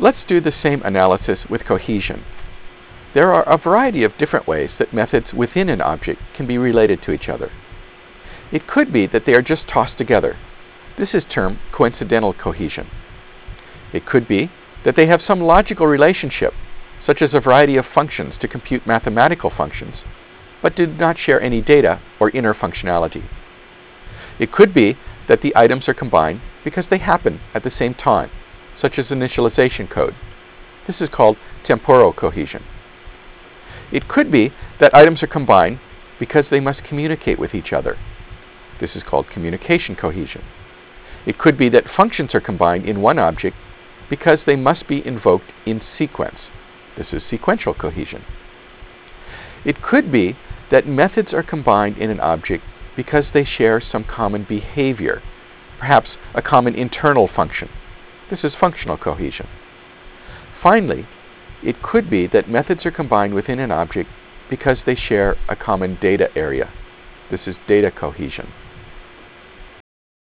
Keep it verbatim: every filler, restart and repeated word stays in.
Let's do the same analysis with cohesion. There are a variety of different ways that methods within an object can be related to each other. It could be that they are just tossed together. This is termed coincidental cohesion. It could be that they have some logical relationship, such as a variety of functions to compute mathematical functions, but do not share any data or inner functionality. It could be that the items are combined because they happen at the same time, such as initialization code. This is called temporal cohesion. It could be that items are combined because they must communicate with each other. This is called communication cohesion. It could be that functions are combined in one object because they must be invoked in sequence. This is sequential cohesion. It could be that methods are combined in an object because they share some common behavior, perhaps a common internal function. This is functional cohesion. Finally, it could be that methods are combined within an object because they share a common data area. This is data cohesion.